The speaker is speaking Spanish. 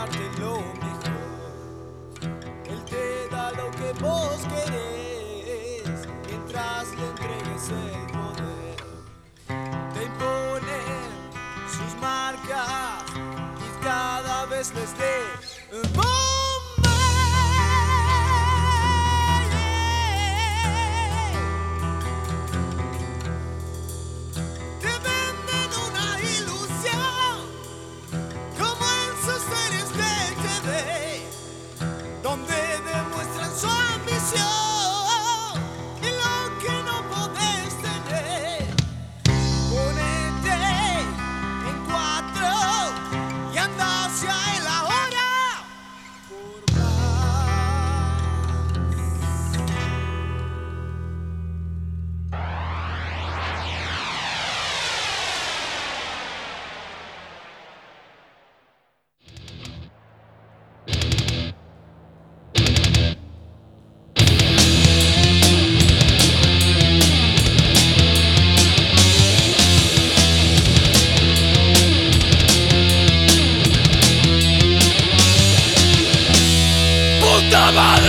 darte lo mejor. Él te da lo que vos querés mientras le entregues el poder. Te impone sus marcas y cada vez les dé bomba. Te venden una ilusión como en sus series de TV, donde demuestran su ambición y lo que no podés tener. Ponete en cuatro y anda hacia él ahora por más. ¡Puta madre!